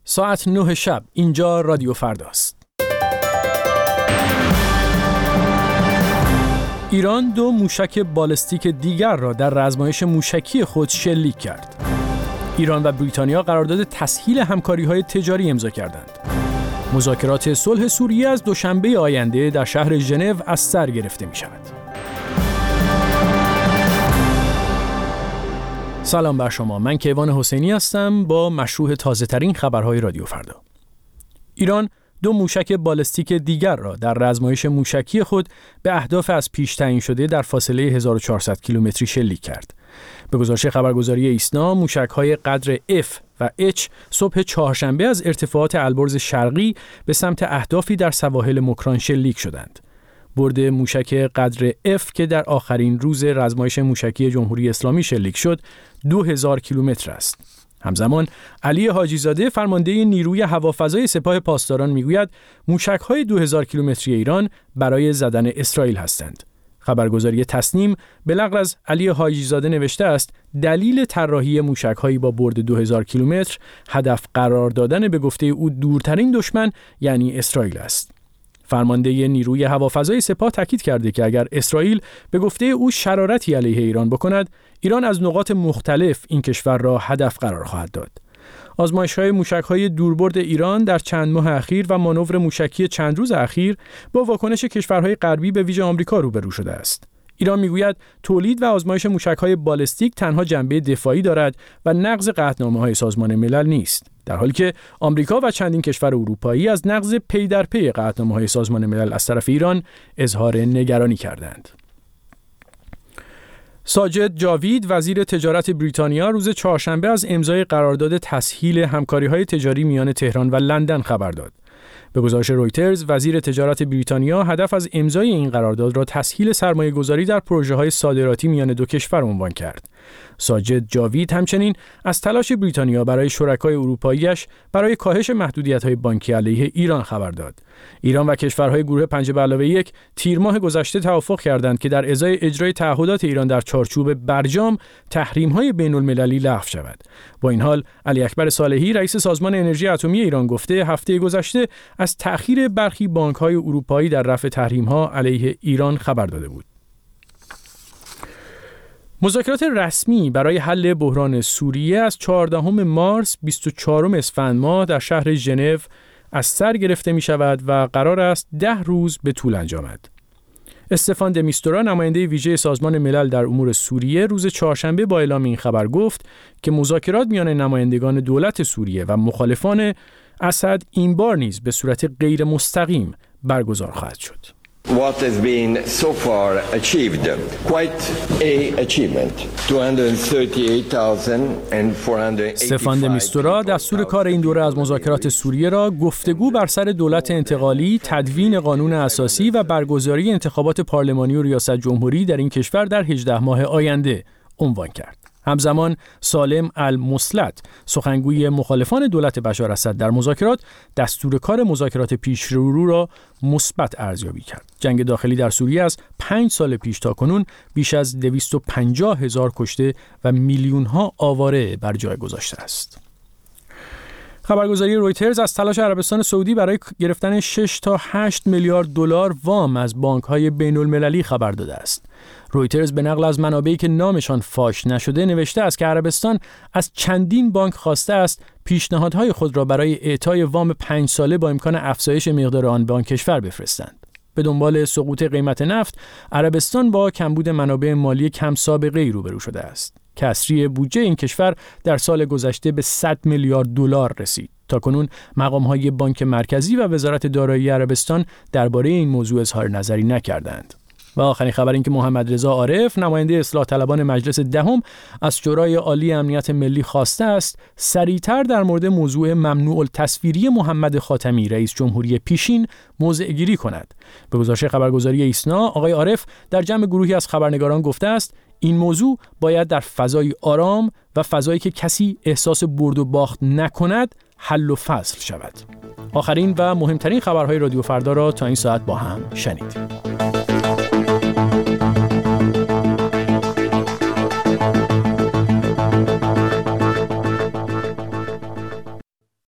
ساعت 9 شب اینجا رادیو فرداست. ایران 2 موشک بالستیک دیگر را در آزمایش موشکی خود شلیک کرد. ایران و بریتانیا قرارداد تسهیل همکاری‌های تجاری امضا کردند. مذاکرات صلح سوریه از دوشنبه آینده در شهر ژنو از سر گرفته می‌شود. سلام بر شما، من کیوان حسینی هستم با مشروح تازه‌ترین خبرهای رادیو فردا. ایران 2 موشک بالستیک دیگر را در آزمایش موشکی خود به اهداف از پیش تعیین شده در فاصله 1400 کیلومتری شلیک کرد. به گزارش خبرگزاری ایسنا، موشک‌های قدر F و H صبح چهارشنبه از ارتفاعات البرز شرقی به سمت اهدافی در سواحل مکران شلیک شدند. برد موشک قدر F که در آخرین روز آزمایش موشکی جمهوری اسلامی شلیک شد 2000 کیلومتر است. همزمان علی حاجی زاده فرمانده نیروی هوافضای سپاه پاسداران میگوید موشک‌های 2000 کیلومتری ایران برای زدن اسرائیل هستند. خبرگزاری تسنیم به نقل از علی حاجی زاده نوشته است دلیل طراحی موشک‌هایی با برد 2000 کیلومتر هدف قرار دادن به گفته او دورترین دشمن یعنی اسرائیل است. فرمانده نیروی هوافضای سپاه تاکید کرده که اگر اسرائیل به گفته او شرارتی علیه ایران بکند، ایران از نقاط مختلف این کشور را هدف قرار خواهد داد. آزمایش‌های موشک‌های دوربرد ایران در چند ماه اخیر و مانور موشکی چند روز اخیر با واکنش کشورهای غربی به ویژه آمریکا روبرو شده است. ایران میگوید تولید و آزمایش موشک‌های بالستیک تنها جنبه دفاعی دارد و نقض قطعنامه‌های سازمان ملل نیست، در حالی که آمریکا و چندین کشور اروپایی از نقض پی در پی قطعنامه‌های سازمان ملل از طرف ایران اظهار نگرانی کردند. ساجد جاوید وزیر تجارت بریتانیا روز چهارشنبه از امضای قرارداد تسهیل همکاری‌های تجاری میان تهران و لندن خبر داد. به گزارش رویترز، وزیر تجارت بریتانیا هدف از امضای این قرارداد را تسهیل سرمایه‌گذاری در پروژه‌های صادراتی میان دو کشور عنوان کرد. ساجد جاوید همچنین از تلاش بریتانیا برای شرکای اروپایی‌اش برای کاهش محدودیت‌های بانکی علیه ایران خبر داد. ایران و کشورهای گروه 5+1 تیر ماه گذشته توافق کردند که در ازای اجرای تعهدات ایران در چارچوب برجام تحریم‌های بین‌المللی لغو شود. با این حال علی اکبر صالحی رئیس سازمان انرژی اتمی ایران گفته هفته گذشته از تأخیر برخی بانک‌های اروپایی در رفع تحریم‌ها علیه ایران خبر داده بود. مذاکرات رسمی برای حل بحران سوریه از 14 مارس 24 اسفند ماه در شهر ژنو از سر گرفته می شود و قرار است 10 روز به طول انجامد. استفان د میستورا نماینده ویژه سازمان ملل در امور سوریه روز چهارشنبه با اعلام این خبر گفت که مذاکرات میان نمایندگان دولت سوریه و مخالفان اسد این بار نیز به صورت غیر مستقیم برگزار خواهد شد. What has been so far achieved, quite a achievement. 238,485. استفان د میستورا دستور کار این دوره از مذاکرات سوریه را گفتگو بر سر دولت انتقالی، تدوین قانون اساسی و برگزاری انتخابات پارلمانی و ریاست جمهوری در این کشور در 18 ماه آینده عنوان کرد. همزمان سالم المصلت سخنگوی مخالفان دولت بشار اسد در مذاکرات دستور کار مذاکرات پیشرو را مثبت ارزیابی کرد. جنگ داخلی در سوریه از 5 سال پیش تا کنون بیش از 250,000 کشته و میلیون‌ها آواره بر جای گذاشته است. خبرگزاری رویترز از تلاش عربستان سعودی برای گرفتن 6 تا 8 میلیارد دلار وام از بانک‌های بین‌المللی خبر داده است. رویترز به نقل از منابعی که نامشان فاش نشده نوشته است که عربستان از چندین بانک خواسته است پیشنهادهای خود را برای اعطای وام 5 ساله با امکان افزایش مقدار آن به آن کشور بفرستند. به دنبال سقوط قیمت نفت، عربستان با کمبود منابع مالی کم سابقه‌ای روبرو شده است. کسری بودجه این کشور در سال گذشته به 100 میلیارد دلار رسید. تاکنون مقام‌های بانک مرکزی و وزارت دارایی عربستان درباره این موضوع اظهار نظری نکردند. و آخرین خبر این که محمد رضا عارف نماینده اصلاح طلبان مجلس دهم از شورای عالی امنیت ملی خواسته است سریعتر در مورد موضوع ممنوع التصویری محمد خاتمی رئیس جمهوری پیشین موضع گیری کند. به گزارش خبرگزاری ایسنا، آقای عارف در جمع گروهی از خبرنگاران گفته است این موضوع باید در فضای آرام و فضایی که کسی احساس برد و باخت نکند حل و فصل شود. آخرین و مهمترین خبرهای رادیو فردا را تا این ساعت با هم شنیدید.